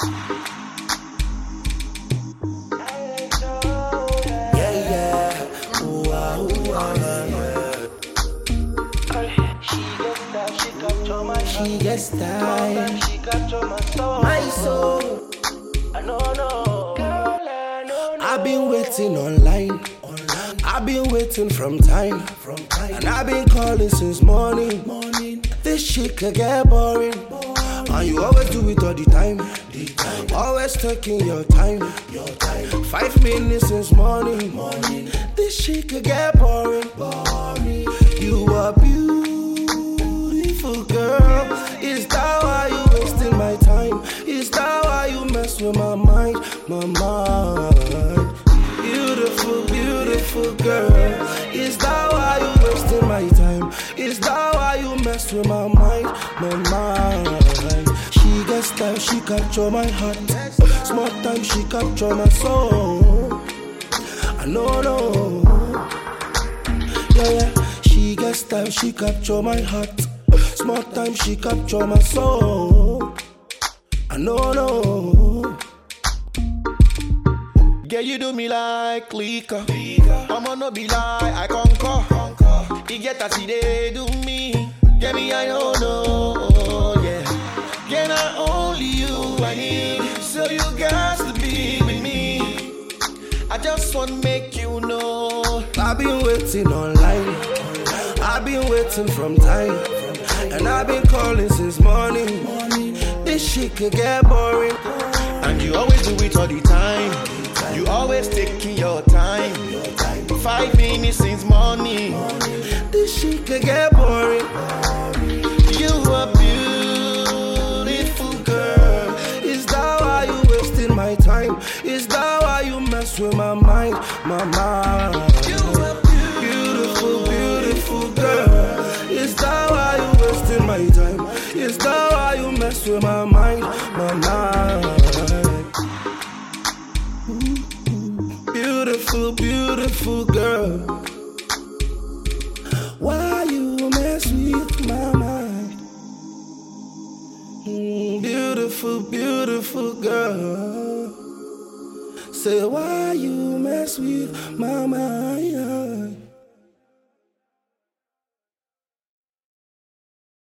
She gets style. She capture my soul. I know. I've been waiting online. I've been waiting from time. And I've been calling since morning. This shit could get boring. And you always do it all the time. Always taking your time. 5 minutes since morning. This shit could get boring. You are beautiful, girl. Is that why you wasting my time? Is that why you mess with my mind? Beautiful girl. Is that why you wasting my time? Is that why you mess with my mind? She gets style, she capture my heart. Small time, she capture my soul. I know. Yeah. She gets style, she capture my heart. Small time, she capture my soul. I know. Yeah, you do me like liquor. I'ma no be lie, I conquer. You get that she they do me. Yeah, me I don't know. Yeah, not only you I need, so you got to be with me. I just wanna make you know. I've been waiting online. I've been waiting from time. And I've been calling since morning. This shit could get boring. And you always do it all the time. You always taking your time. 5 minutes since morning. This shit could get boring. You are beautiful, girl. Is that why you wasting my time? Is that why you mess with my mind? You are beautiful girl. Is that why you wasting my time? Is that why you mess with my mind? Beautiful girl. Why you mess with my mind? Beautiful girl. Say why you mess with my mind?